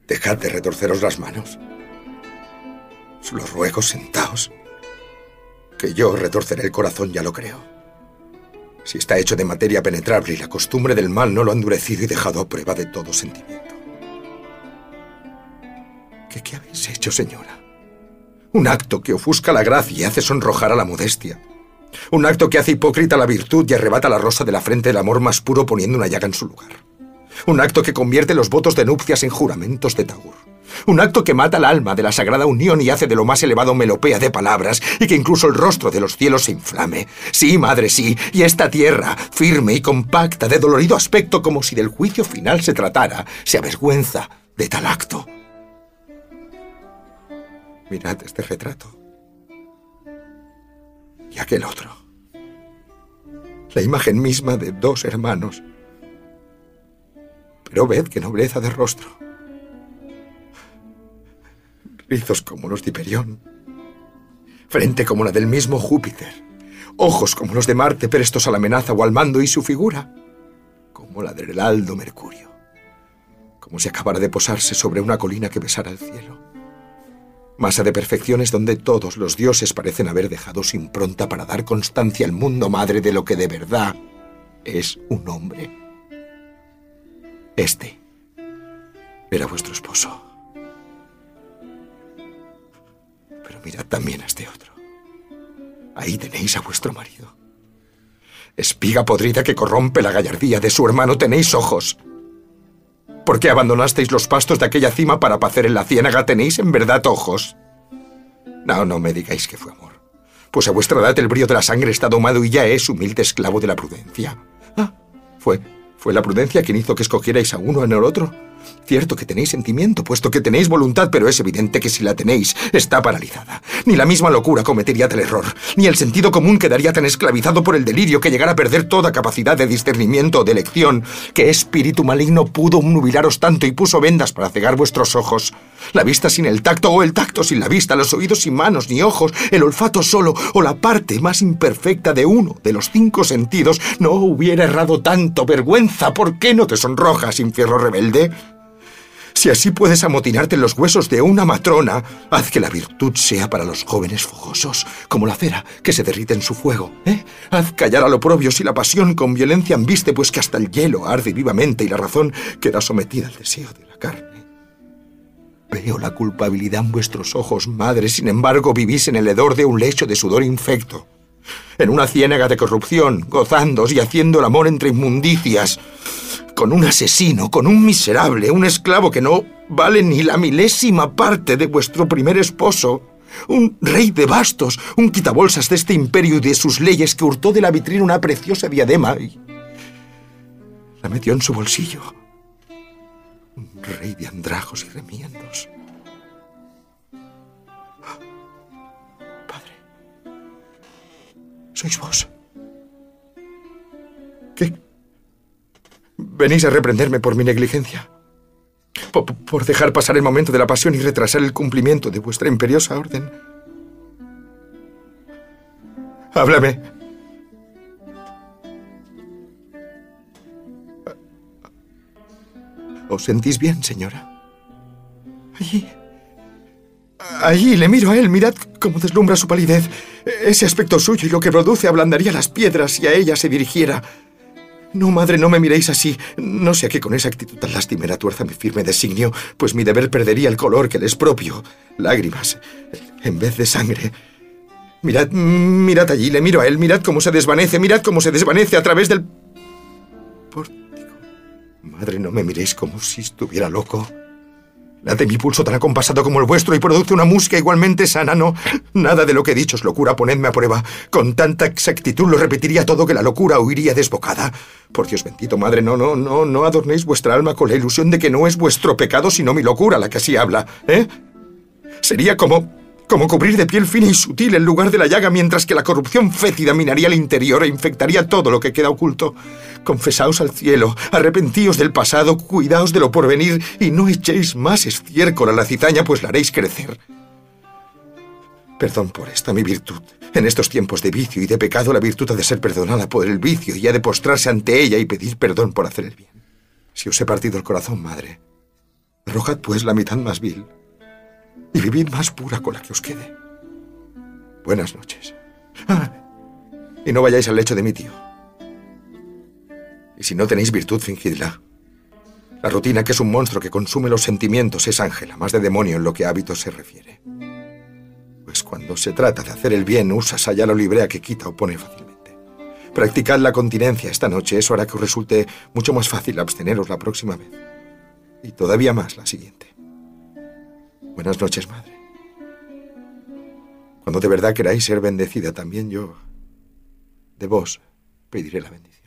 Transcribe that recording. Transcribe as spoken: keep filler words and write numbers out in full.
Dejad de retorceros las manos. Os lo ruego, sentaos. Que yo os retorceré el corazón, ya lo creo. Si está hecho de materia penetrable y la costumbre del mal no lo ha endurecido y dejado a prueba de todo sentimiento. ¿Qué, qué habéis hecho, señora? Un acto que ofusca la gracia y hace sonrojar a la modestia. Un acto que hace hipócrita la virtud y arrebata la rosa de la frente del amor más puro poniendo una llaga en su lugar. Un acto que convierte los votos de nupcias en juramentos de taur. Un acto que mata el alma de la sagrada unión y hace de lo más elevado melopea de palabras y que incluso el rostro de los cielos se inflame. Sí, madre, sí, y esta tierra, firme y compacta, de dolorido aspecto como si del juicio final se tratara, se avergüenza de tal acto. Mirad este retrato. Y aquel otro. La imagen misma de dos hermanos. Pero ved qué nobleza de rostro. Rizos como los de Hiperión. Frente como la del mismo Júpiter. Ojos como los de Marte prestos a la amenaza o al mando y su figura como la del heraldo Mercurio. Como si acabara de posarse sobre una colina que besara el cielo. Masa de perfecciones donde todos los dioses parecen haber dejado su impronta para dar constancia al mundo madre de lo que de verdad es un hombre. Este era vuestro esposo. Pero mirad también a este otro. Ahí tenéis a vuestro marido. Espiga podrida que corrompe la gallardía de su hermano, tenéis ojos. ¿Por qué abandonasteis los pastos de aquella cima para pacer en la ciénaga? ¿Tenéis en verdad ojos? No, no me digáis que fue amor. Pues a vuestra edad el brío de la sangre está domado y ya es humilde esclavo de la prudencia. Ah, fue, fue la prudencia quien hizo que escogierais a uno en el otro. Cierto que tenéis sentimiento, puesto que tenéis voluntad, pero es evidente que si la tenéis, está paralizada. Ni la misma locura cometería tal error, ni el sentido común quedaría tan esclavizado por el delirio que llegara a perder toda capacidad de discernimiento o de elección. ¿Qué espíritu maligno pudo nubilaros tanto y puso vendas para cegar vuestros ojos? La vista sin el tacto o el tacto sin la vista, los oídos sin manos ni ojos, el olfato solo o la parte más imperfecta de uno de los cinco sentidos no hubiera errado tanto. Vergüenza, ¿por qué no te sonrojas, infierno rebelde? Si así puedes amotinarte en los huesos de una matrona, haz que la virtud sea para los jóvenes fogosos, como la cera que se derrite en su fuego, ¿eh? Haz callar al oprobio si la pasión con violencia embiste, pues que hasta el hielo arde vivamente y la razón queda sometida al deseo de la carne. Veo la culpabilidad en vuestros ojos, madre, sin embargo vivís en el hedor de un lecho de sudor infecto, en una ciénaga de corrupción, gozándoos y haciendo el amor entre inmundicias, con un asesino, con un miserable, un esclavo que no vale ni la milésima parte de vuestro primer esposo, un rey de bastos, un quitabolsas de este imperio y de sus leyes que hurtó de la vitrina una preciosa diadema y la metió en su bolsillo. Un rey de andrajos y remiendos. Padre, ¿sois vos? ¿Qué? ¿Venís a reprenderme por mi negligencia? Por, por dejar pasar el momento de la pasión y retrasar el cumplimiento de vuestra imperiosa orden. Háblame. ¿Os sentís bien, señora? Allí... Allí le miro a él, mirad cómo deslumbra su palidez. Ese aspecto suyo y lo que produce ablandaría las piedras si a ella se dirigiera. No, madre, no me miréis así. No sea que con esa actitud tan lastimera tuerza mi firme designio, pues mi deber perdería el color que le es propio. Lágrimas, en vez de sangre. Mirad, mirad allí, le miro a él, mirad cómo se desvanece, mirad cómo se desvanece a través del pórtico. Madre, no me miréis como si estuviera loco. Late mi pulso tan acompasado como el vuestro y produce una música igualmente sana. No, nada de lo que he dicho es locura, ponedme a prueba. Con tanta exactitud lo repetiría todo que la locura huiría desbocada. Por Dios bendito, madre, no, no, no, no adornéis vuestra alma con la ilusión de que no es vuestro pecado sino mi locura la que así habla, ¿eh? Sería como... como cubrir de piel fina y sutil el lugar de la llaga, mientras que la corrupción fétida minaría el interior e infectaría todo lo que queda oculto. Confesaos al cielo, arrepentíos del pasado, cuidaos de lo porvenir y no echéis más estiércol a la cizaña, pues la haréis crecer. Perdón por esta mi virtud. En estos tiempos de vicio y de pecado, la virtud ha de ser perdonada por el vicio y ha de postrarse ante ella y pedir perdón por hacer el bien. Si os he partido el corazón, madre, Arrojad, pues, la mitad más vil y vivid más pura con la que os quede. Buenas noches. Ah, y no vayáis al lecho de mi tío. Y si no tenéis virtud, fingidla. La rutina, que es un monstruo que consume los sentimientos, es Ángela, más de demonio en lo que a hábitos se refiere. Pues cuando se trata de hacer el bien, usa saya lo librea que quita o pone fácilmente. Practicad la continencia esta noche, eso hará que os resulte mucho más fácil absteneros la próxima vez. Y todavía más la siguiente. Buenas noches, madre. Cuando de verdad queráis ser bendecida, también yo, de vos, pediré la bendición.